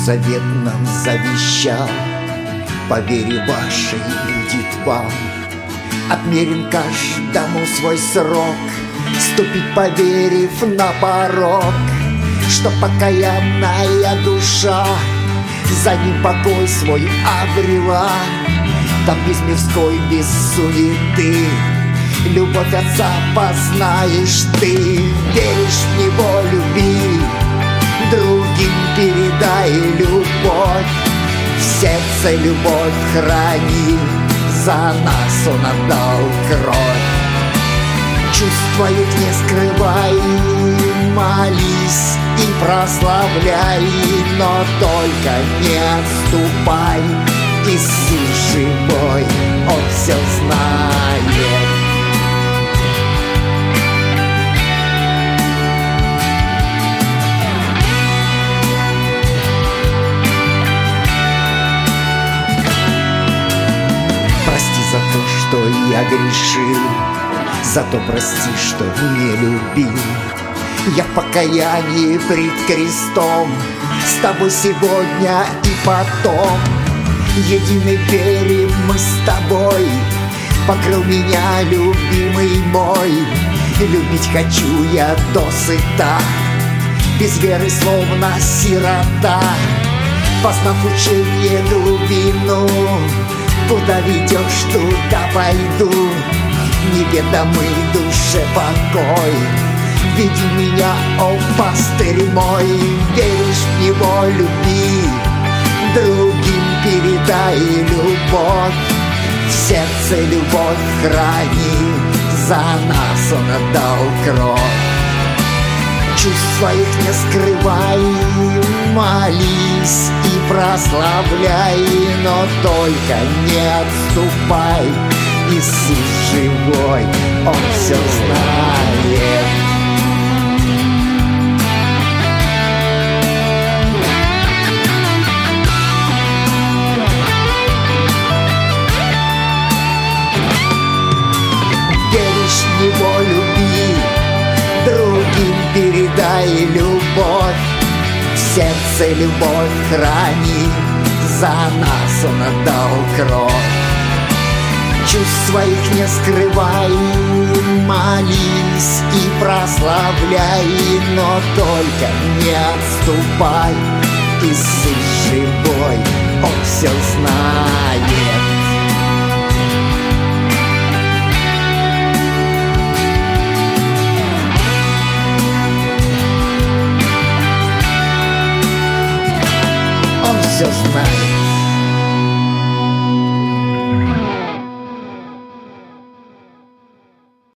завет нам завещал: по вере вашей будет вам отмерен каждому свой срок. Ступить, поверив на порог, что покаянная душа за ним покой свой обрела. Там без мирской, без суеты любовь Отца познаешь ты. Веришь в Него, люби, другим передай любовь. В сердце любовь храни, за нас Он отдал кровь. Чувства их не скрывай, молись и прославляй, но только не отступай. Иисус живой, Он все знает. Прости за то, что я грешил, за то прости, что не любил. Я в покаянии пред крестом, с тобой сегодня и потом. Единой вере мы с тобой, покрыл меня, любимый мой. Любить хочу я досыта, без веры словно сирота. Познав учение глубину, куда ведешь, туда пойду. Неведомый душе покой, веди меня, о пастырь мой. Веришь в Него, люби, другим передай любовь. В сердце любовь храни, за нас Он отдал кровь. Чувств своих не скрывай, молись и прославляй, но только не отступай. Иисус живой, Он все знает. Веришь в Него, люби, другим передай любовь. В сердце любовь храни, за нас Он отдал кровь. Чувств своих не скрывай, молись и прославляй, но только не отступай. Иисус живой, Он все знает. Он все знает.